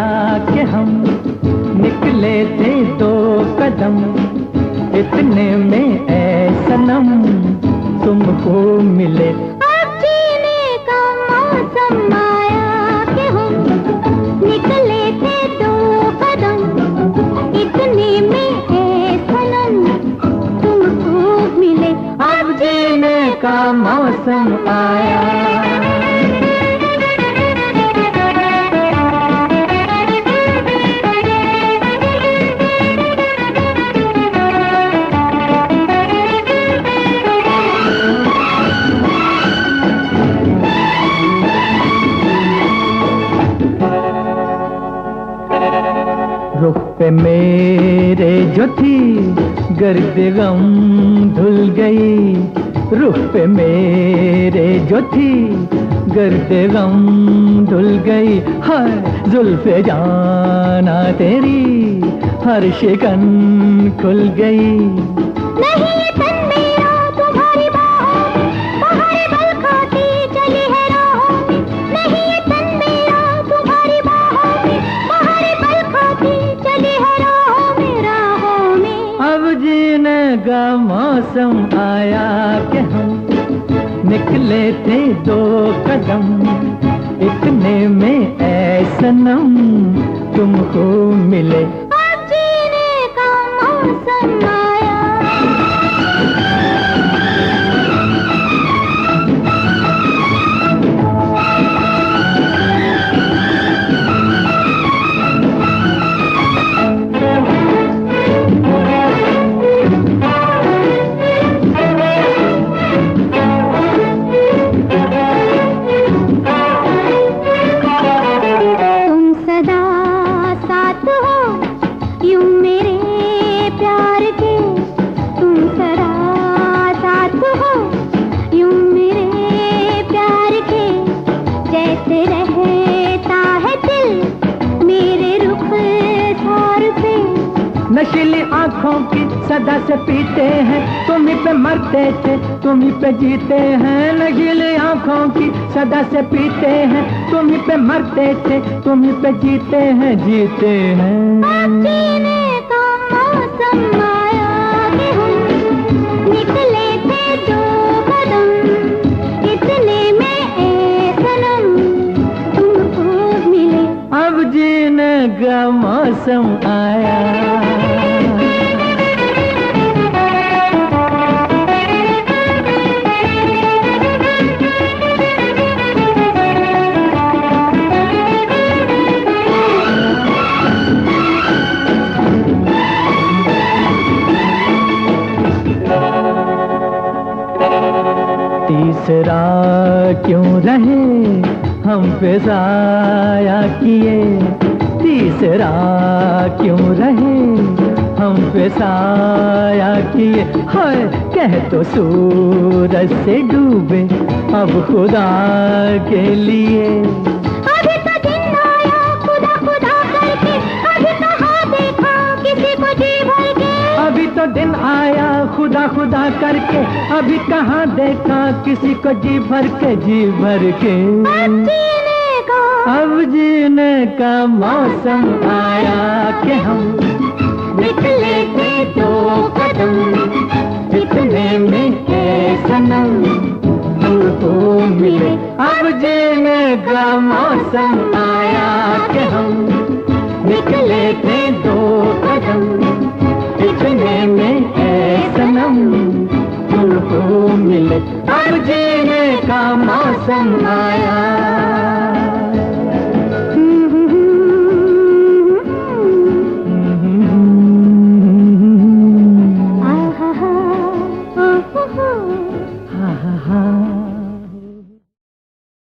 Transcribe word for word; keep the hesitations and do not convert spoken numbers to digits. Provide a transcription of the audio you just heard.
कि हम निकले थे दो कदम, इतने में ऐ सनम तुमको मिले। अब जीने का मौसम आया कि हम निकले थे दो कदम, इतने में ऐ सनम तुमको मिले। अब जीने का मौसम आया। रुख पे मेरे जो थी गर्द गम धुल गई, रुख पे मेरे जो थी गर्द गम धुल गई। हाय जुल्फ़े जाना तेरी हर शिकन खुल गई। नहीं ये तन मेरा तुम्हारी बाहों में, बाहर बल खाती चली है राहों में। नहीं ये तन मेरा तुम्हारी बाहों में, बाहर बल खाती चली है राहों में, राहों में। अब जीने का मौसम आया कि हम निकले थे दो कदम, इतने में ऐ सनम तुमको मिले। अब जीने का मौसम आया। नशीली आंखों की सदा से पीते हैं, तुम्हीं पे मरते थे तुम्हीं पे जीते हैं। नशीली आंखों की सदा से पीते हैं, तुम्हीं पे मरते थे तुम्हीं पे जीते हैं, जीते हैं। अब जीने का मौसम आया कि हम निकले थे दो कदम, इतने में ऐ सनम तुमको मिले। अब जीने का मौसम आया। तीसरा क्यों रहे हम पे साया किए, तीसरा क्यों रहे हम पे साया किए। हाय कह तो सूरज से डूबे अब खुदा के लिए। अभी तो दिन आया खुदा खुदा करके, अभी कहाँ देखा किसी को जी भर के। अभी तो दिन आया खुदा खुदा करके, अभी कहाँ देखा किसी को जी भर के, जी भर के। अब जीने का अब जीने का मौसम आया कि हम निकले थे दो कदम, इतने में ऐ सनम तुमको मिले। अब जीने का मौसम आया कि हम निकले थे दो कदम, इतने में ऐ सनम तुमको मिले। अब जीने का मौसम आया।